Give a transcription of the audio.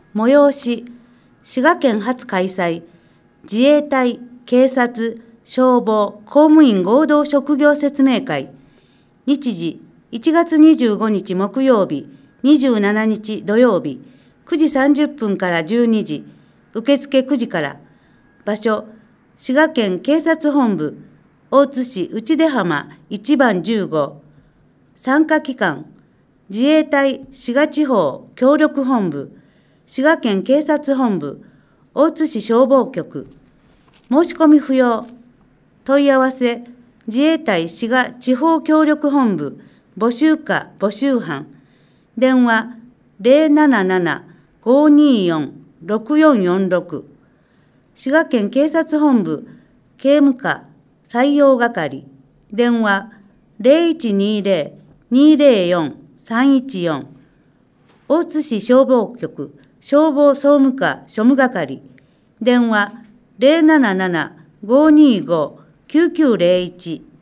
催し、滋賀県初開催、自衛隊、警察、消防、公務員合同職業説明会、日時、1月25日木曜日、27日土曜日、9時30分から12時、受付9時から、場所、滋賀県警察本部、大津市内出浜1番15、参加機関、自衛隊滋賀地方協力本部、滋賀県警察本部、大津市消防局、申し込み不要、問い合わせ、自衛隊滋賀地方協力本部、募集課募集班、電話077-524-6446、滋賀県警察本部、警務課採用係、電話0120-204-314、大津市消防局消防総務課庶務係、電話077-525-9901